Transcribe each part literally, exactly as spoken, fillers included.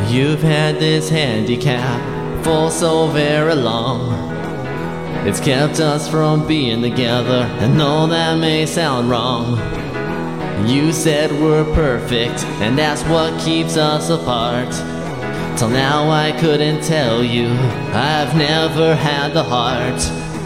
You've had this handicap for so very long. It's kept us from being together, and though that may sound wrong, you said we're perfect, and that's what keeps us apart. Till now I couldn't tell you, I've never had the heart.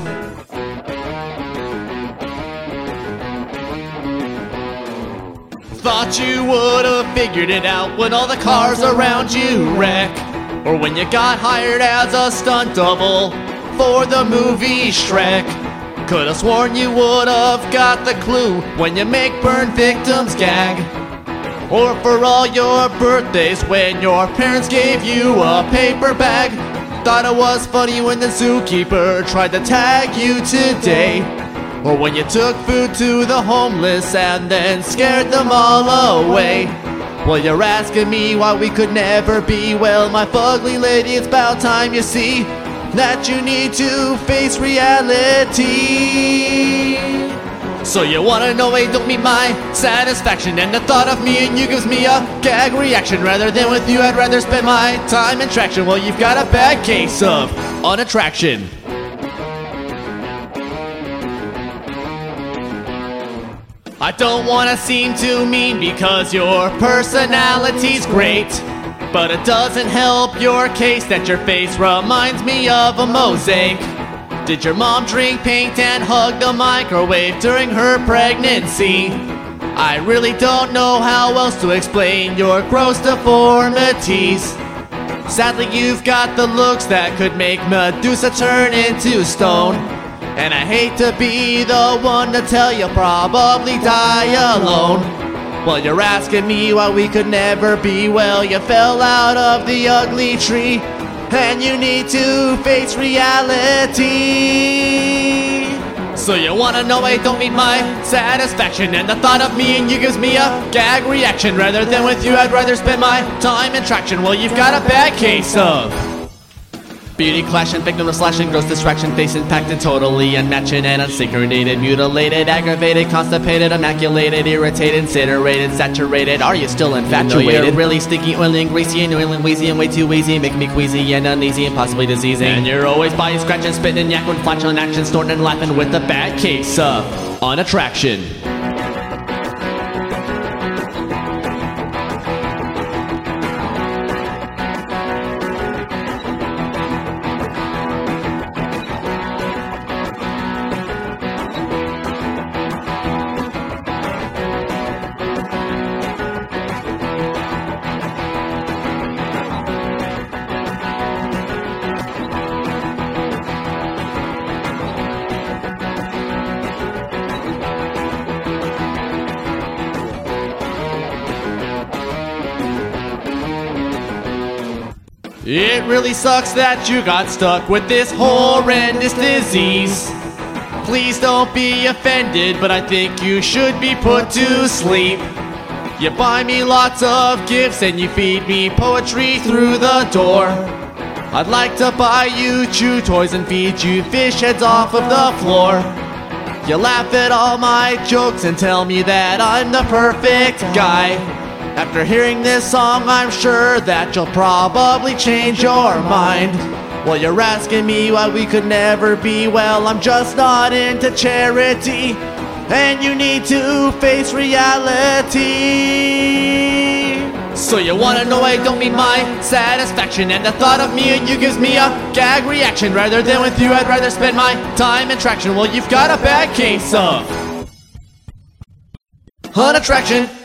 Thought you would've figured it out when all the cars around you wreck, or when you got hired as a stunt double for the movie Shrek. Could've sworn you would've got the clue when you make burn victims gag, or for all your birthdays when your parents gave you a paper bag. Thought it was funny when the zookeeper tried to tag you today, or when you took food to the homeless and then scared them all away. Well, you're asking me why we could never be. Well, my fugly lady, it's about time you see that you need to face reality. So you wanna know I don't mean my satisfaction, and the thought of me and you gives me a gag reaction. Rather than with you, I'd rather spend my time in traction. Well, you've got a bad case of unattraction. I don't wanna seem too mean because your personality's great, but it doesn't help your case that your face reminds me of a mosaic. Did your mom drink paint and hug the microwave during her pregnancy? I really don't know how else to explain your gross deformities. Sadly, you've got the looks that could make Medusa turn into stone, and I hate to be the one to tell you probably die alone. Well, you're asking me why we could never be. Well, you fell out of the ugly tree, and you need to face reality. So you wanna know I don't mean my satisfaction, and the thought of me and you gives me a gag reaction. Rather than with you, I'd rather spend my time in traction. Well, you've got a bad case of beauty clashing, victim of slashing, gross distraction, face impacted, totally unmatching and unsynchronated, mutilated, aggravated, constipated, immaculated, irritated, incinerated, saturated. Are you still infatuated? No, you're really sticky, oily, and greasy, and oily, and wheezy, and way too easy, make me queasy and uneasy and possibly diseasing. And you're always biting, scratching, spitting, and yakking, flashing action, snorting and laughing with a bad case of unattraction. It really sucks that you got stuck with this horrendous disease. Please don't be offended, but I think you should be put to sleep. You buy me lots of gifts and you feed me poetry through the door. I'd like to buy you chew toys and feed you fish heads off of the floor. You laugh at all my jokes and tell me that I'm the perfect guy. After hearing this song, I'm sure that you'll probably change your mind. Well, you're asking me why we could never be. Well, I'm just not into charity, and you need to face reality. So you wanna know I don't mean my satisfaction, and the thought of me and you gives me a gag reaction. Rather than with you, I'd rather spend my time in traction. Well, you've got a bad case of unattraction.